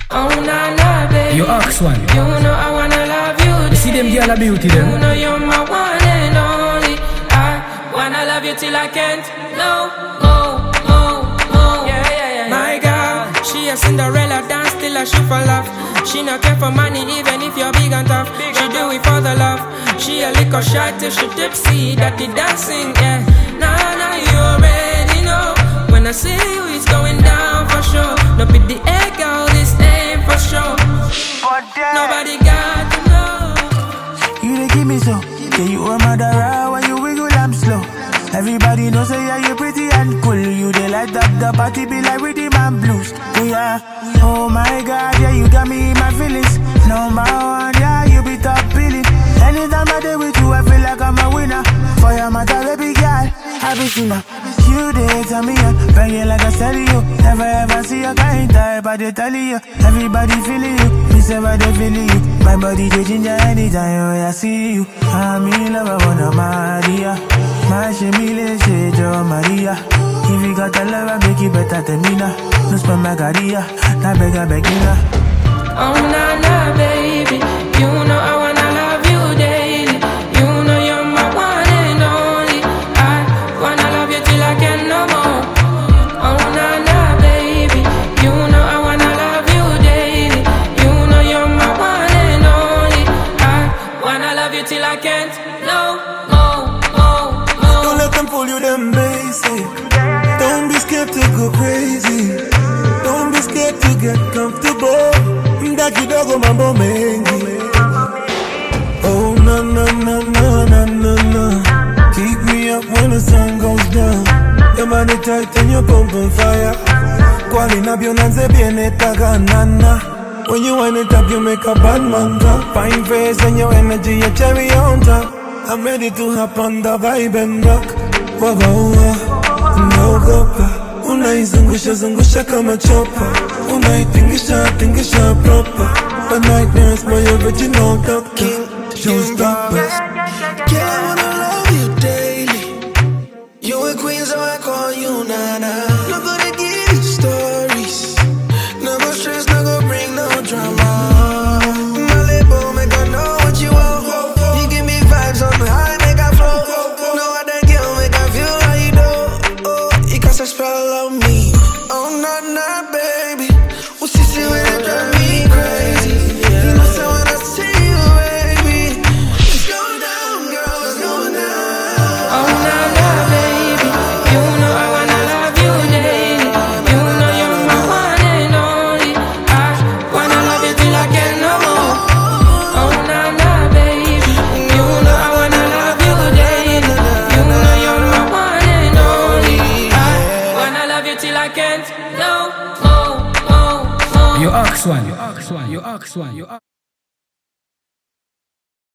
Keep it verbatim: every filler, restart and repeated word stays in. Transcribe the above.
Oh na na, baby. You ask one. You know I wanna love you. You see them girl a beauty them. You know you're my one and only. I wanna love you till I can't. No, more, more, more. Yeah, yeah, yeah. My girl, she a Cinderella, dance till I shoot for love. She not care for money even if you're big and tough. She do it for the love. She a liquor shot till she tipsy. That the dancing, yeah. Nah, nah, you already know. When I see you, it's going down for sure. No pit the air, girl, this ain't for sure. Nobody got to know. You dey give me so, yeah, you are murderer when you wiggle, I'm slow. Everybody knows say yeah, you pretty and cool. You dey light up the party, be like rhythm and blues. Oh yeah, oh my God, yeah, you got me in my feelings. Number one, yeah, you be top billing. Anytime I dey with you, I feel like I'm a winner. For your matter, baby girl, I be sinner. You dey tell me up, banging like a stereo. Never ever see a kind type, I dey tell you. Everybody feeling you, me say I dey feeling you. My body dey ginger anytime when I see you. I'm in love, I wanna Maria. My shemile say Jo Maria. If you got a love, I make it better than me now. No spend my career, na bega begina. Oh na na, baby, you know I wanna love you daily. You know you're my one and only. I wanna love you till I can no more. Oh na na, baby, you know I wanna love you daily. You know you're my one and only. I wanna love you till I can't no more, more, more. Don't let them fool you, them basic. Don't be scared to go crazy. Don't be scared to get comfortable. Ndaki dogo mambo mengi. Oh na na na na na na na. Keep me up when the sun goes down. Your body tight and your pump on fire. Kwali na bionanze biene taga nana. When you wind it up, you make a bad man talk. Fine face and your energy, your cherry on top. I'm ready to hop on the vibe and rock. Wawa uwa, unaogopa. Unaizungusha zungusha kama chopa. Unaitingisha tingisha proper. The nightmares, my original doctor. Showstoppers. Girl, I wanna love you daily. You a queen, so I call you Nana. Not gonna give you stories. No go stress, no go bring no drama. My label make I know what you want. You give me vibes on the high, make I flow. No other girl make I feel how you do. Oh, you cast a spell on me. Oh, nah, nah, baby. Well, she see when it drive me crazy. You know, so when I see you, baby, it's going down, girl, it's going down. Oh na na, baby, you know I wanna love you daily. You know you're my one and only. I wanna love you till I can no more. Oh na na, baby, you know I wanna love you daily. You know you're my one and only. I wanna love you till I can't no more, more, more. You ask one. You ask one. You ask one. You ask